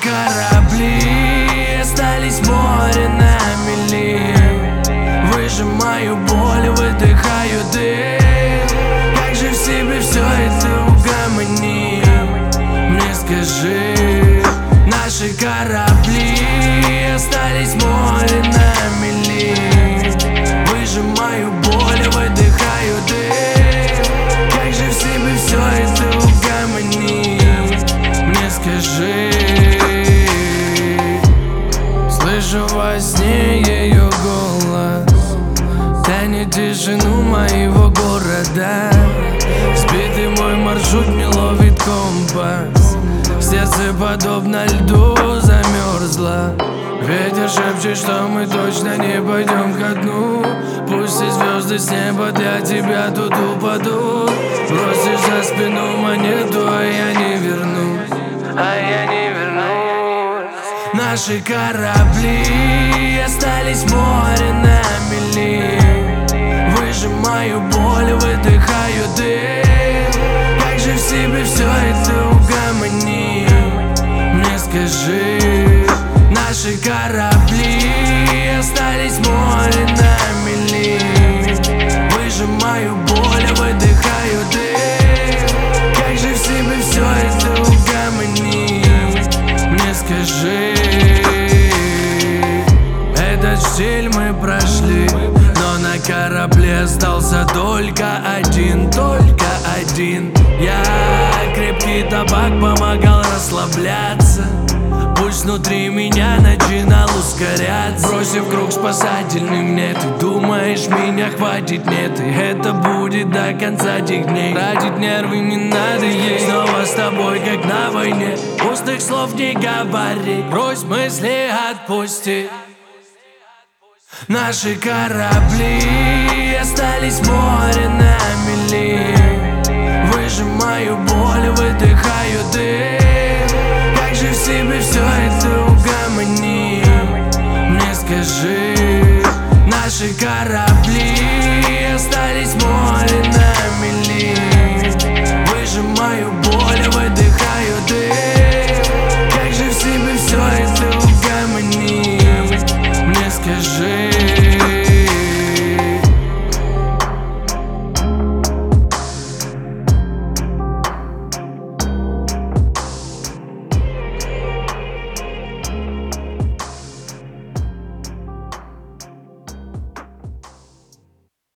корабли остались в море на мели. Выжимаю боль, выдыхаю дым. Как же в себе все это угомонить? Мне скажи. Наши корабли остались в море на мели. Выжимаю боль, выдыхаю дым. Как же в себе все это угомонить? Мне скажи. Слышу во сне ее голос, тянет тишину моего города. Сбитый мой маршрут не ловит компас. Сердце подобно льду замерзло. Ветер шепчет, что мы точно не пойдем ко дну. Пусть и звезды с неба для тебя тут упадут. Бросишь за спину монету, а я не вернусь. Наши корабли остались в море на мели. Выжимаю боль, выдыхаю дым. Как же в себе все это угомонить? Мне скажи. Наши корабли остались в море на мели. Выжимаю боль, выдыхаю дым. Как же в себе все это угомонить? Мне скажи. Этот стиль мы прошли, но на корабле остался только один. Я крепкий табак помогал расслабляться. Пульс внутри меня начинал ускоряться. Бросив круг спасательный мне, ты думаешь, меня хватит? Нет, и это будет до конца тех дней. Тратить нервы не надо есть. Снова с тобой, как на войне. Пустых слов не говори, брось мысли, отпусти. Наши корабли остались в море на мели. Выжимаю боль, выдыхаю дым. Как же в себе все